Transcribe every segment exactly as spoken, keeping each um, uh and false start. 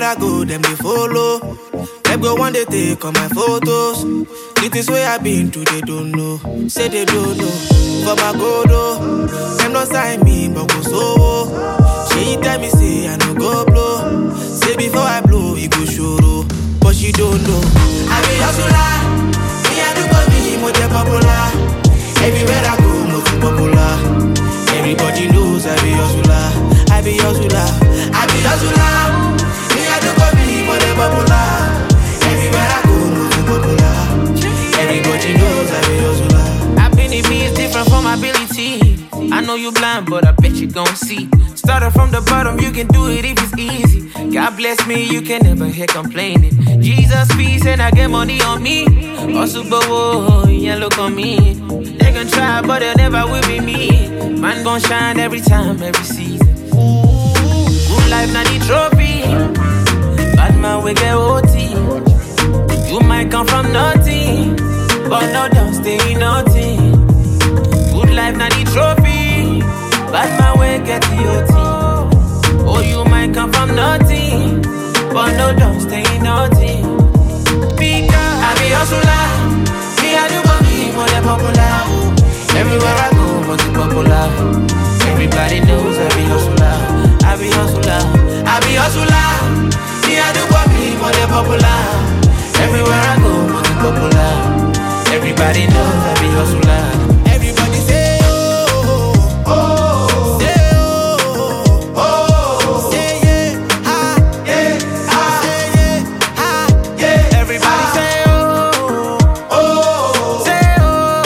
Everywhere I go, them they follow. Them go one day take all my photos. The things where I been to, they don't know. Say they don't know. For my godo, them not sign me, but go so. She tell me say I no go blow. Say before I blow, it go show. But she don't know. I be hustler. Me I do for me, more popular. Everywhere I go, more popular. Everybody knows I be hustler. I be hustler. I be hustler. Me I do for me, more popular. Everywhere I go, more popular. Everybody knows I be hustler. I've been in me is different from my ability. I know you blind, but I bet you gon' see. Started from the bottom, you can do it if it's easy. God bless me, you can never hear complaining. Jesus peace and I get money on me. Also, but whoa, yeah, look on me. They gon' try, but they never will be me. Man gon' shine every time, every season. Good life, not the trophy. Bad man, we get O T. You might come from nothing, but no, don't stay nothing. Good life, not the trophy. Bad man, we get the O T. Oh, you might come from nothing, but no, don't stay nothing. Because I be hustler. Me, I do for me, more than popular. Everywhere I go, more than popular. Everybody knows I be hustler. I be hustler. I be hustler. Me, I do for me, more than popular. Everywhere I go, more than popular. Everybody knows I be hustler. Everybody say oh, oh, oh. Say oh, oh. Say yeah, ha, yeah, ha. Say yeah, ha, yeah. Everybody say oh, oh. Say oh,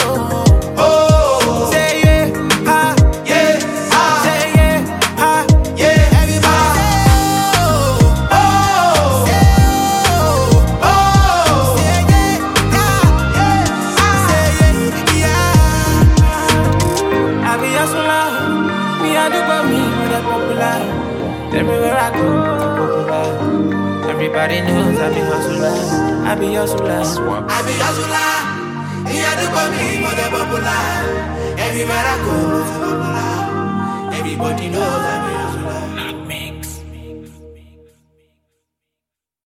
oh. say yeah, ha, Yeah, ha, say yeah, ha. yeah. Everybody say oh, oh. Say oh, oh. Say yeah, ha, yeah. Say yeah, yeah. I be hustler. Me, I do for me, more than popular. Everywhere I go, more than popular. Everybody knows I be hustler. I be hustler. I be hustler. Me, I do for me, more than popular. Everywhere I go, more than popular. Everybody knows I be